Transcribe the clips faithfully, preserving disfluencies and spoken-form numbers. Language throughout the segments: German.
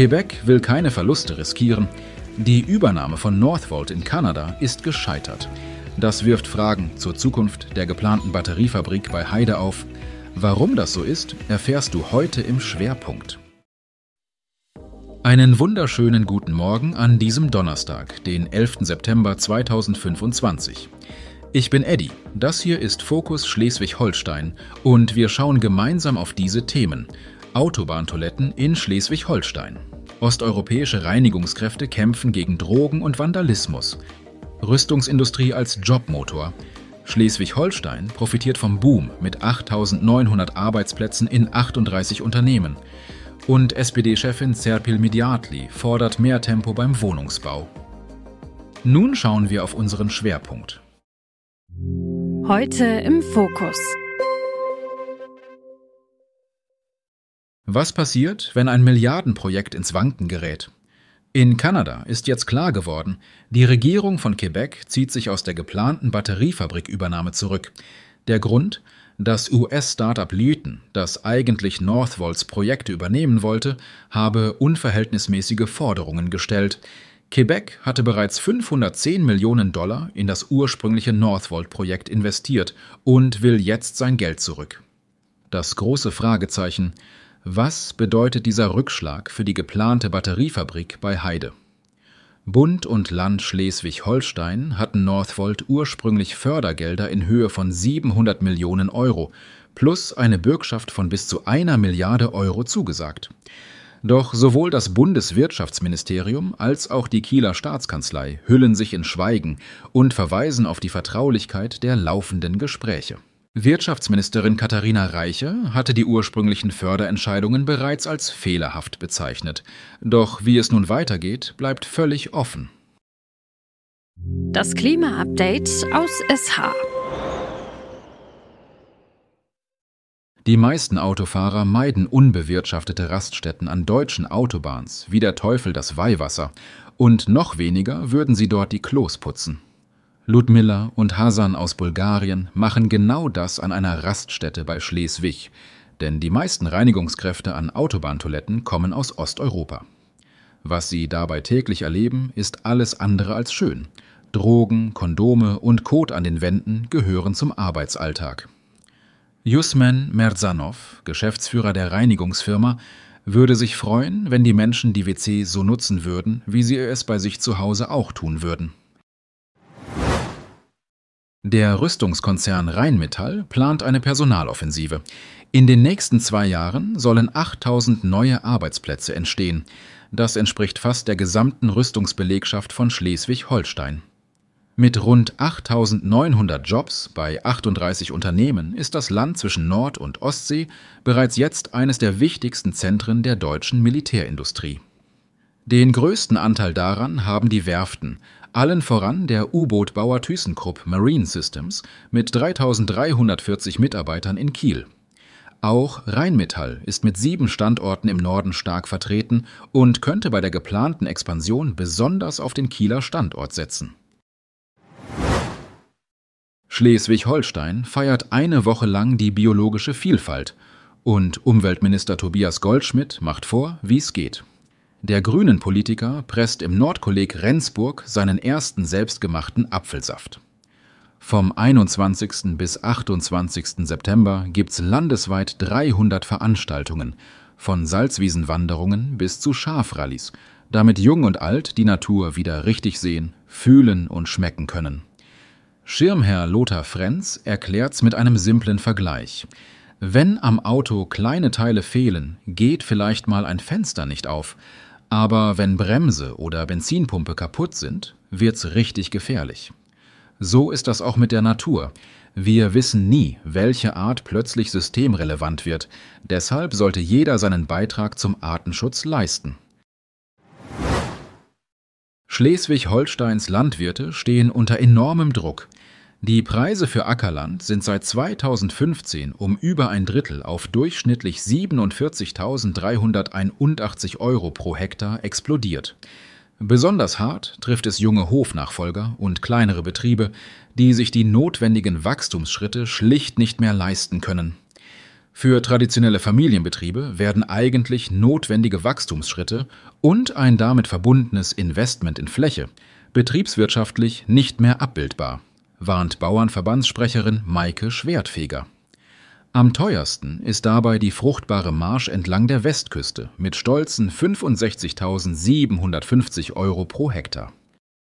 Quebec will keine Verluste riskieren. Die Übernahme von Northvolt in Kanada ist gescheitert. Das wirft Fragen zur Zukunft der geplanten Batteriefabrik bei Heide auf. Warum das so ist, erfährst du heute im Schwerpunkt. Einen wunderschönen guten Morgen an diesem Donnerstag, den elften September zweitausendfünfundzwanzig. Ich bin Eddie, das hier ist Fokus Schleswig-Holstein und wir schauen gemeinsam auf diese Themen. Autobahntoiletten in Schleswig-Holstein. Osteuropäische Reinigungskräfte kämpfen gegen Drogen und Vandalismus. Rüstungsindustrie als Jobmotor. Schleswig-Holstein profitiert vom Boom mit achttausendneunhundert Arbeitsplätzen in achtunddreißig Unternehmen. Und S P D-Chefin Serpil Midyatli fordert mehr Tempo beim Wohnungsbau. Nun schauen wir auf unseren Schwerpunkt. Heute im Fokus. Was passiert, wenn ein Milliardenprojekt ins Wanken gerät? In Kanada ist jetzt klar geworden, die Regierung von Quebec zieht sich aus der geplanten Batteriefabrikübernahme zurück. Der Grund? Das U S-Startup Lyten, das eigentlich Northvolts Projekte übernehmen wollte, habe unverhältnismäßige Forderungen gestellt. Quebec hatte bereits fünfhundertzehn Millionen Dollar in das ursprüngliche Northvolt-Projekt investiert und will jetzt sein Geld zurück. Das große Fragezeichen: Was bedeutet dieser Rückschlag für die geplante Batteriefabrik bei Heide? Bund und Land Schleswig-Holstein hatten Northvolt ursprünglich Fördergelder in Höhe von siebenhundert Millionen Euro plus eine Bürgschaft von bis zu einer Milliarde Euro zugesagt. Doch sowohl das Bundeswirtschaftsministerium als auch die Kieler Staatskanzlei hüllen sich in Schweigen und verweisen auf die Vertraulichkeit der laufenden Gespräche. Wirtschaftsministerin Katharina Reiche hatte die ursprünglichen Förderentscheidungen bereits als fehlerhaft bezeichnet. Doch wie es nun weitergeht, bleibt völlig offen. Das Klima-Update aus S H. Die meisten Autofahrer meiden unbewirtschaftete Raststätten an deutschen Autobahns, wie der Teufel das Weihwasser, und noch weniger würden sie dort die Klos putzen. Ludmilla und Hasan aus Bulgarien machen genau das an einer Raststätte bei Schleswig, denn die meisten Reinigungskräfte an Autobahntoiletten kommen aus Osteuropa. Was sie dabei täglich erleben, ist alles andere als schön. Drogen, Kondome und Kot an den Wänden gehören zum Arbeitsalltag. Yusmen Merzanov, Geschäftsführer der Reinigungsfirma, würde sich freuen, wenn die Menschen die W C so nutzen würden, wie sie es bei sich zu Hause auch tun würden. Der Rüstungskonzern Rheinmetall plant eine Personaloffensive. In den nächsten zwei Jahren sollen achttausend neue Arbeitsplätze entstehen. Das entspricht fast der gesamten Rüstungsbelegschaft von Schleswig-Holstein. Mit rund achttausendneunhundert Jobs bei achtunddreißig Unternehmen ist das Land zwischen Nord- und Ostsee bereits jetzt eines der wichtigsten Zentren der deutschen Militärindustrie. Den größten Anteil daran haben die Werften, allen voran der U-Boot-Bauer ThyssenKrupp Marine Systems mit dreitausenddreihundertvierzig Mitarbeitern in Kiel. Auch Rheinmetall ist mit sieben Standorten im Norden stark vertreten und könnte bei der geplanten Expansion besonders auf den Kieler Standort setzen. Schleswig-Holstein feiert eine Woche lang die biologische Vielfalt und Umweltminister Tobias Goldschmidt macht vor, wie es geht. Der Grünen-Politiker presst im Nordkolleg Rendsburg seinen ersten selbstgemachten Apfelsaft. Vom einundzwanzigsten bis achtundzwanzigsten September gibt's landesweit dreihundert Veranstaltungen, von Salzwiesenwanderungen bis zu Schafrallies, damit Jung und Alt die Natur wieder richtig sehen, fühlen und schmecken können. Schirmherr Lothar Frenz erklärt's mit einem simplen Vergleich. Wenn am Auto kleine Teile fehlen, geht vielleicht mal ein Fenster nicht auf. Aber wenn Bremse oder Benzinpumpe kaputt sind, wird's richtig gefährlich. So ist das auch mit der Natur. Wir wissen nie, welche Art plötzlich systemrelevant wird. Deshalb sollte jeder seinen Beitrag zum Artenschutz leisten. Schleswig-Holsteins Landwirte stehen unter enormem Druck. Die Preise für Ackerland sind seit zweitausendfünfzehn um über ein Drittel auf durchschnittlich siebenundvierzigtausenddreihunderteinundachtzig Euro pro Hektar explodiert. Besonders hart trifft es junge Hofnachfolger und kleinere Betriebe, die sich die notwendigen Wachstumsschritte schlicht nicht mehr leisten können. Für traditionelle Familienbetriebe werden eigentlich notwendige Wachstumsschritte und ein damit verbundenes Investment in Fläche betriebswirtschaftlich nicht mehr abbildbar, warnt Bauernverbandssprecherin Maike Schwertfeger. Am teuersten ist dabei die fruchtbare Marsch entlang der Westküste mit stolzen fünfundsechzigtausendsiebenhundertfünfzig Euro pro Hektar.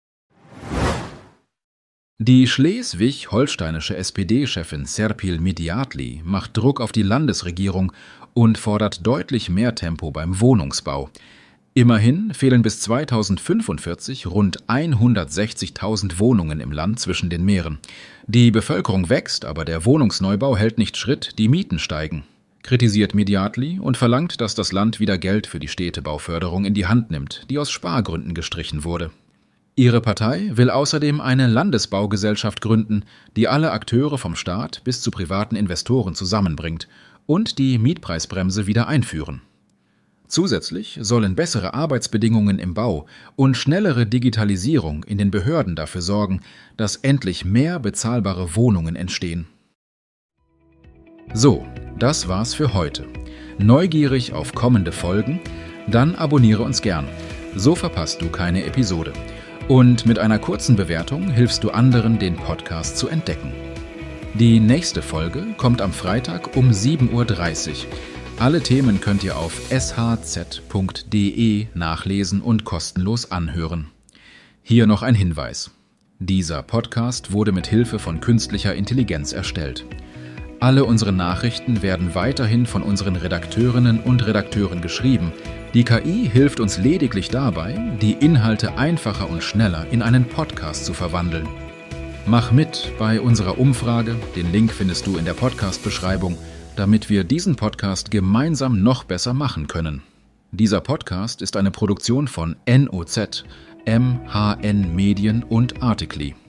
Die schleswig-holsteinische S P D-Chefin Serpil Midiatli macht Druck auf die Landesregierung und fordert deutlich mehr Tempo beim Wohnungsbau. Immerhin fehlen bis zweitausendfünfundvierzig rund hundertsechzigtausend Wohnungen im Land zwischen den Meeren. Die Bevölkerung wächst, aber der Wohnungsneubau hält nicht Schritt, die Mieten steigen, kritisiert Midiatli und verlangt, dass das Land wieder Geld für die Städtebauförderung in die Hand nimmt, die aus Spargründen gestrichen wurde. Ihre Partei will außerdem eine Landesbaugesellschaft gründen, die alle Akteure vom Staat bis zu privaten Investoren zusammenbringt und die Mietpreisbremse wieder einführen. Zusätzlich sollen bessere Arbeitsbedingungen im Bau und schnellere Digitalisierung in den Behörden dafür sorgen, dass endlich mehr bezahlbare Wohnungen entstehen. So, das war's für heute. Neugierig auf kommende Folgen? Dann abonniere uns gern. So verpasst du keine Episode. Und mit einer kurzen Bewertung hilfst du anderen, den Podcast zu entdecken. Die nächste Folge kommt am Freitag um sieben Uhr dreißig. Alle Themen könnt ihr auf s h z punkt d e nachlesen und kostenlos anhören. Hier noch ein Hinweis. Dieser Podcast wurde mit Hilfe von künstlicher Intelligenz erstellt. Alle unsere Nachrichten werden weiterhin von unseren Redakteurinnen und Redakteuren geschrieben. Die K I hilft uns lediglich dabei, die Inhalte einfacher und schneller in einen Podcast zu verwandeln. Mach mit bei unserer Umfrage, den Link findest du in der Podcast-Beschreibung, damit wir diesen Podcast gemeinsam noch besser machen können. Dieser Podcast ist eine Produktion von N O Z, M H N Medien und Articly.